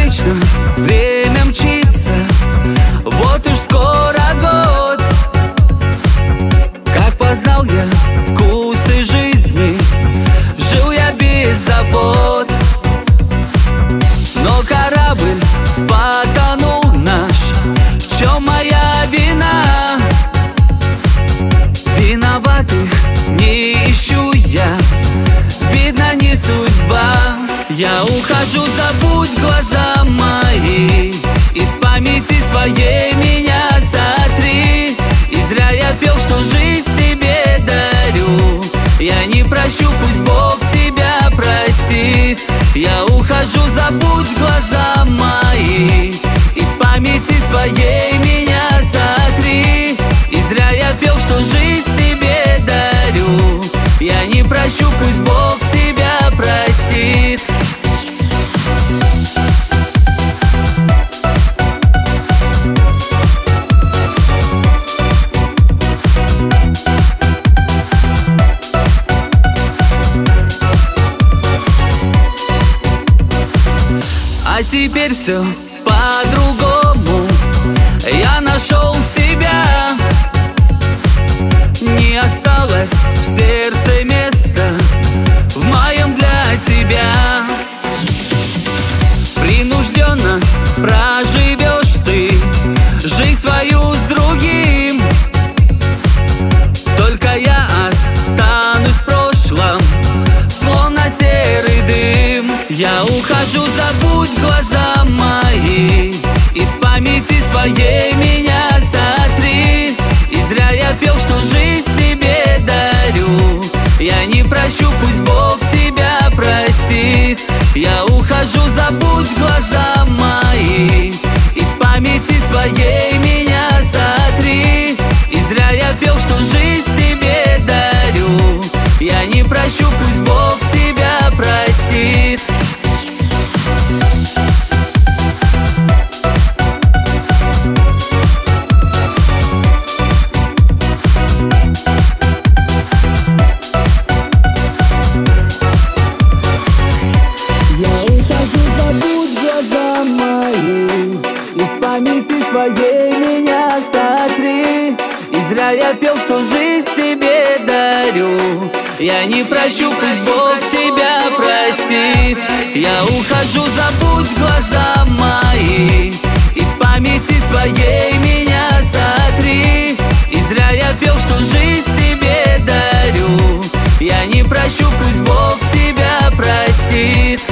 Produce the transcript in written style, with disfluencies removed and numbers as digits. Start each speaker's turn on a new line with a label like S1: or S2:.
S1: вечно время мчится, вот уж скоро год. Как познал я вкусы жизни, жил я без забот. Но корабль потонул наш, в чем моя вина? Виноватых не ищу я, видно, не судьба. Я ухожу, забудь глаза мои, из памяти своей меня сотри. И зря я пел, что жизнь тебе дарю, я не прощу, пусть Бог тебя простит. Я ухожу, забудь глаза мои, из памяти своей меня сотри. И зря я пел, что жизнь тебе дарю, я не прощу, пусть Бог тебя простит. А теперь все по-другому, я нашел себя. Не осталось в сердце места, в моем для тебя. Принужденно проживешь ты жизнь свою с другим, только я останусь в прошлом, словно серый дым. Я ухожу, забудь глаза мои, из памяти своей меня сотри. И зря я пел, что жизнь тебе дарю, я не прощу, пусть Бог тебя простит. Я ухожу, забудь глаза мои, из памяти своей меня сотри. И зря я пел, что жизнь тебе дарю, я не прощу, пусть Бог тебя простит. Из памяти своей меня сотри. И зря я пел, что жизнь тебе дарю, я не прощу, пусть Бог тебя простит. Я ухожу, забудь глаза мои, из памяти своей меня сотри. И зря я пел, что жизнь тебе дарю, я не прощу, пусть Бог тебя простит.